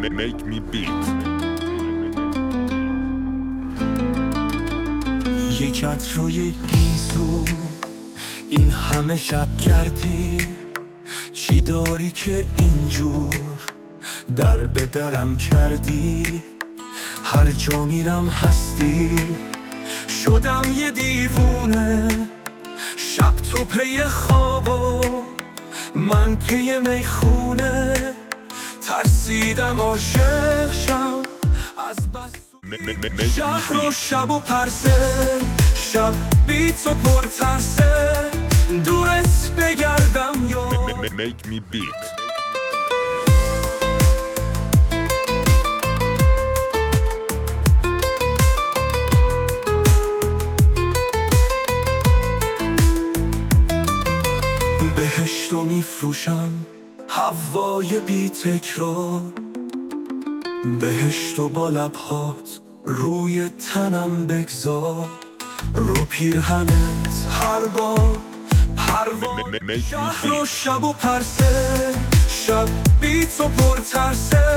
Make me beat. یکت روی گیزو این همه شب کردی، چی داری که اینجور در به درم کردی؟ هر جا میرم هستی، شدم یه دیوونه. شب تو پی خواب و من پی میخونه، ترسیدم عاشق شم از بس شهر و شب و پرسه، شب بی تو پر ترسه، دورت بگردم یا Make me beat. بهشتو میفروشم هوای بی تکرار، بهشتو با لبهات روی تنم بگذار، رو پیرهنت هر بار پروانه. شهر و شب و پرسه، شب بی تو پر ترسه،